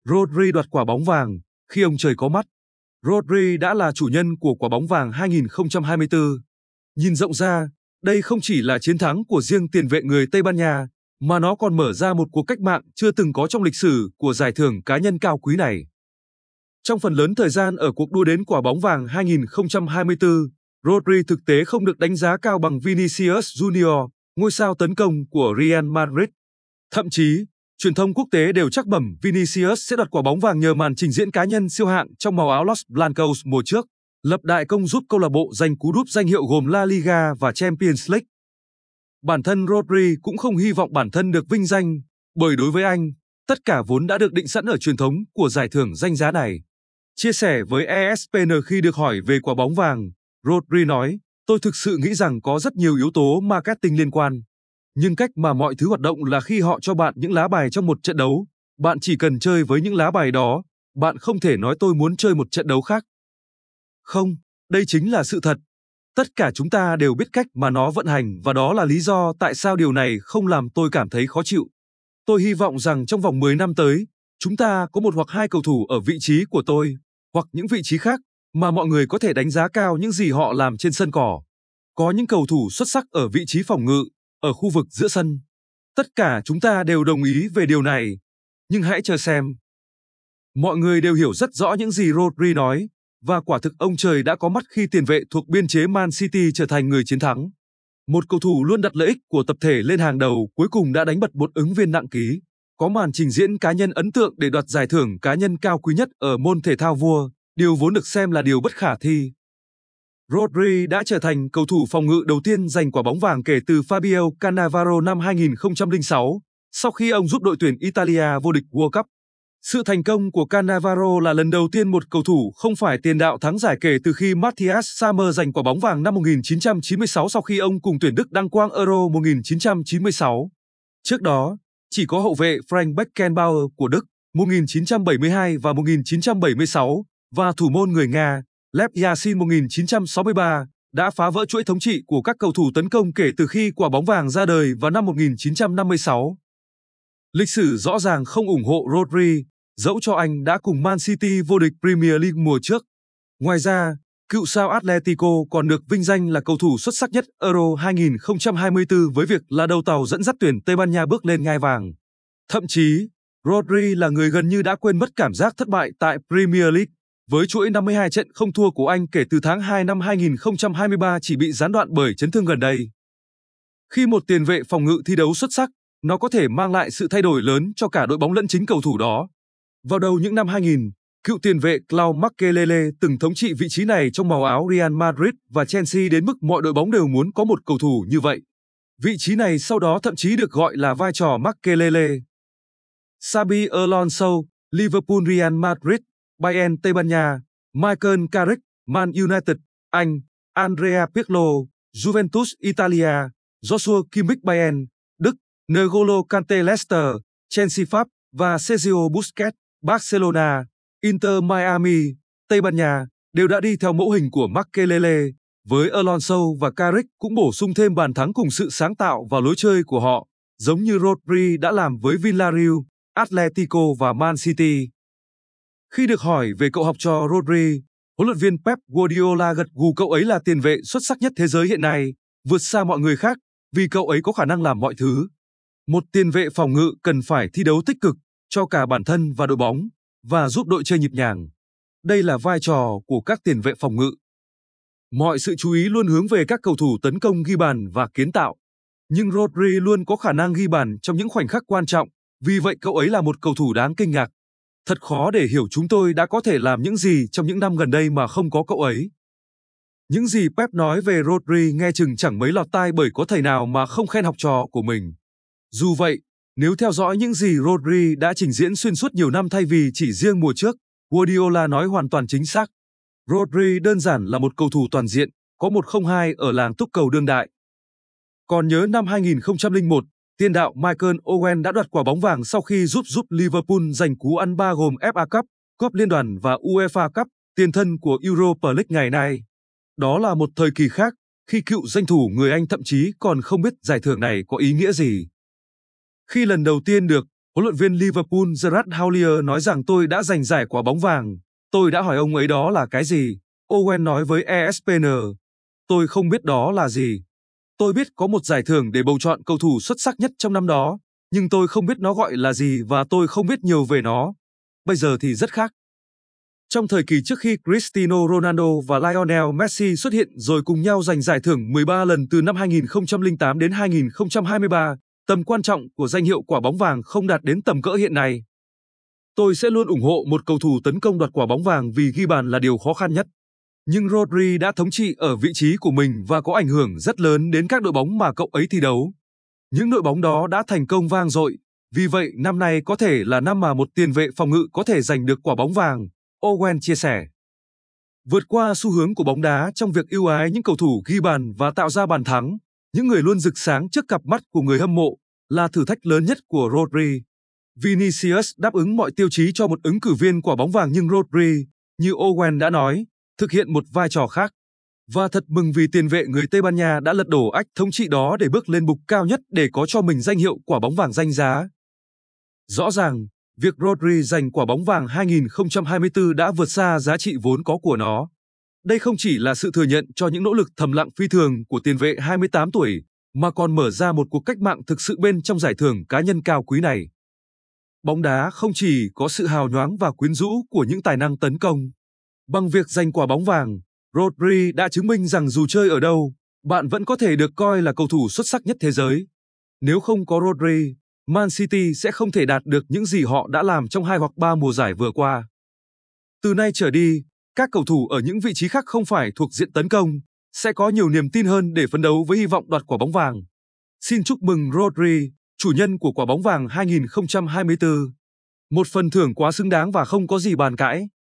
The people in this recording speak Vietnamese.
Rodri đoạt quả bóng vàng khi ông trời có mắt. Rodri đã là chủ nhân của quả bóng vàng 2024. Nhìn rộng ra, đây không chỉ là chiến thắng của riêng tiền vệ người Tây Ban Nha, mà nó còn mở ra một cuộc cách mạng chưa từng có trong lịch sử của giải thưởng cá nhân cao quý này. Trong phần lớn thời gian ở cuộc đua đến quả bóng vàng 2024, Rodri thực tế không được đánh giá cao bằng Vinicius Junior, ngôi sao tấn công của Real Madrid. Thậm chí, truyền thông quốc tế đều chắc bẩm Vinicius sẽ đoạt quả bóng vàng nhờ màn trình diễn cá nhân siêu hạng trong màu áo Los Blancos mùa trước, lập đại công giúp câu lạc bộ giành cú đúp danh hiệu gồm La Liga và Champions League. Bản thân Rodri cũng không hy vọng bản thân được vinh danh, bởi đối với anh, tất cả vốn đã được định sẵn ở truyền thống của giải thưởng danh giá này. Chia sẻ với ESPN khi được hỏi về quả bóng vàng, Rodri nói, tôi thực sự nghĩ rằng có rất nhiều yếu tố marketing liên quan. Nhưng cách mà mọi thứ hoạt động là khi họ cho bạn những lá bài trong một trận đấu, bạn chỉ cần chơi với những lá bài đó, bạn không thể nói tôi muốn chơi một trận đấu khác. Không, đây chính là sự thật. Tất cả chúng ta đều biết cách mà nó vận hành và đó là lý do tại sao điều này không làm tôi cảm thấy khó chịu. Tôi hy vọng rằng trong vòng 10 năm tới, chúng ta có một hoặc hai cầu thủ ở vị trí của tôi, hoặc những vị trí khác, mà mọi người có thể đánh giá cao những gì họ làm trên sân cỏ. Có những cầu thủ xuất sắc ở vị trí phòng ngự, ở khu vực giữa sân. Tất cả chúng ta đều đồng ý về điều này, nhưng hãy chờ xem. Mọi người đều hiểu rất rõ những gì Rodri nói, và quả thực ông trời đã có mắt khi tiền vệ thuộc biên chế Man City trở thành người chiến thắng. Một cầu thủ luôn đặt lợi ích của tập thể lên hàng đầu cuối cùng đã đánh bật một ứng viên nặng ký, có màn trình diễn cá nhân ấn tượng để đoạt giải thưởng cá nhân cao quý nhất ở môn thể thao vua, điều vốn được xem là điều bất khả thi. Rodri đã trở thành cầu thủ phòng ngự đầu tiên giành quả bóng vàng kể từ Fabio Cannavaro năm 2006, sau khi ông giúp đội tuyển Italia vô địch World Cup. Sự thành công của Cannavaro là lần đầu tiên một cầu thủ không phải tiền đạo thắng giải kể từ khi Matthias Sammer giành quả bóng vàng năm 1996 sau khi ông cùng tuyển Đức đăng quang Euro 1996. Trước đó, chỉ có hậu vệ Frank Beckenbauer của Đức 1972 và 1976 và thủ môn người Nga Lev Yashin 1963 đã phá vỡ chuỗi thống trị của các cầu thủ tấn công kể từ khi quả bóng vàng ra đời vào năm 1956. Lịch sử rõ ràng không ủng hộ Rodri, dẫu cho anh đã cùng Man City vô địch Premier League mùa trước. Ngoài ra, cựu sao Atletico còn được vinh danh là cầu thủ xuất sắc nhất Euro 2024 với việc là đầu tàu dẫn dắt tuyển Tây Ban Nha bước lên ngai vàng. Thậm chí, Rodri là người gần như đã quên mất cảm giác thất bại tại Premier League, với chuỗi 52 trận không thua của anh kể từ tháng 2 năm 2023 chỉ bị gián đoạn bởi chấn thương gần đây. Khi một tiền vệ phòng ngự thi đấu xuất sắc, nó có thể mang lại sự thay đổi lớn cho cả đội bóng lẫn chính cầu thủ đó. Vào đầu những năm 2000, cựu tiền vệ Claude Makélélé từng thống trị vị trí này trong màu áo Real Madrid và Chelsea đến mức mọi đội bóng đều muốn có một cầu thủ như vậy. Vị trí này sau đó thậm chí được gọi là vai trò Makélélé. Xabi Alonso, Liverpool, Real Madrid, Bayern Tây Ban Nha, Michael Carrick, Man United, Anh, Andrea Pirlo, Juventus Italia, Joshua Kimmich Bayern, Đức, N'Golo Kante Leicester, Chelsea Pháp và Sergio Busquets, Barcelona, Inter Miami, Tây Ban Nha đều đã đi theo mẫu hình của Makélélé, với Alonso và Carrick cũng bổ sung thêm bàn thắng cùng sự sáng tạo vào lối chơi của họ, giống như Rodri đã làm với Villarreal, Atletico và Man City. Khi được hỏi về cậu học trò Rodri, huấn luyện viên Pep Guardiola gật gù cậu ấy là tiền vệ xuất sắc nhất thế giới hiện nay, vượt xa mọi người khác, vì cậu ấy có khả năng làm mọi thứ. Một tiền vệ phòng ngự cần phải thi đấu tích cực cho cả bản thân và đội bóng, và giúp đội chơi nhịp nhàng. Đây là vai trò của các tiền vệ phòng ngự. Mọi sự chú ý luôn hướng về các cầu thủ tấn công ghi bàn và kiến tạo. Nhưng Rodri luôn có khả năng ghi bàn trong những khoảnh khắc quan trọng, vì vậy cậu ấy là một cầu thủ đáng kinh ngạc. Thật khó để hiểu chúng tôi đã có thể làm những gì trong những năm gần đây mà không có cậu ấy. Những gì Pep nói về Rodri nghe chừng chẳng mấy lọt tai bởi có thầy nào mà không khen học trò của mình. Dù vậy, nếu theo dõi những gì Rodri đã trình diễn xuyên suốt nhiều năm thay vì chỉ riêng mùa trước, Guardiola nói hoàn toàn chính xác. Rodri đơn giản là một cầu thủ toàn diện, có 102 ở làng túc cầu đương đại. Còn nhớ năm 2001, tiền đạo Michael Owen đã đoạt quả bóng vàng sau khi giúp Liverpool giành cú ăn ba gồm FA Cup, Cúp Liên đoàn và UEFA Cup, tiền thân của Europa League ngày nay. Đó là một thời kỳ khác, khi cựu danh thủ người Anh thậm chí còn không biết giải thưởng này có ý nghĩa gì. Khi lần đầu tiên được Huấn luyện viên Liverpool Gerrard Houllier nói rằng tôi đã giành giải quả bóng vàng. Tôi đã hỏi ông ấy đó là cái gì. Owen nói với ESPN. Tôi không biết đó là gì. Tôi biết có một giải thưởng để bầu chọn cầu thủ xuất sắc nhất trong năm đó, nhưng tôi không biết nó gọi là gì và tôi không biết nhiều về nó. Bây giờ thì rất khác. Trong thời kỳ trước khi Cristiano Ronaldo và Lionel Messi xuất hiện rồi cùng nhau giành giải thưởng 13 lần từ năm 2008 đến 2023, tầm quan trọng của danh hiệu quả bóng vàng không đạt đến tầm cỡ hiện nay. Tôi sẽ luôn ủng hộ một cầu thủ tấn công đoạt quả bóng vàng vì ghi bàn là điều khó khăn nhất. Nhưng Rodri đã thống trị ở vị trí của mình và có ảnh hưởng rất lớn đến các đội bóng mà cậu ấy thi đấu. Những đội bóng đó đã thành công vang dội, vì vậy năm nay có thể là năm mà một tiền vệ phòng ngự có thể giành được quả bóng vàng, Owen chia sẻ. Vượt qua xu hướng của bóng đá trong việc ưu ái những cầu thủ ghi bàn và tạo ra bàn thắng, những người luôn rực sáng trước cặp mắt của người hâm mộ, là thử thách lớn nhất của Rodri. Vinicius đáp ứng mọi tiêu chí cho một ứng cử viên quả bóng vàng nhưng Rodri, như Owen đã nói, thực hiện một vai trò khác. Và thật mừng vì tiền vệ người Tây Ban Nha đã lật đổ ách thống trị đó để bước lên bục cao nhất để có cho mình danh hiệu quả bóng vàng danh giá. Rõ ràng, việc Rodri giành quả bóng vàng 2024 đã vượt xa giá trị vốn có của nó. Đây không chỉ là sự thừa nhận cho những nỗ lực thầm lặng phi thường của tiền vệ 28 tuổi, mà còn mở ra một cuộc cách mạng thực sự bên trong giải thưởng cá nhân cao quý này. Bóng đá không chỉ có sự hào nhoáng và quyến rũ của những tài năng tấn công. Bằng việc giành quả bóng vàng, Rodri đã chứng minh rằng dù chơi ở đâu, bạn vẫn có thể được coi là cầu thủ xuất sắc nhất thế giới. Nếu không có Rodri, Man City sẽ không thể đạt được những gì họ đã làm trong 2 hoặc 3 mùa giải vừa qua. Từ nay trở đi, các cầu thủ ở những vị trí khác không phải thuộc diện tấn công, sẽ có nhiều niềm tin hơn để phấn đấu với hy vọng đoạt quả bóng vàng. Xin chúc mừng Rodri, chủ nhân của quả bóng vàng 2024. Một phần thưởng quá xứng đáng và không có gì bàn cãi.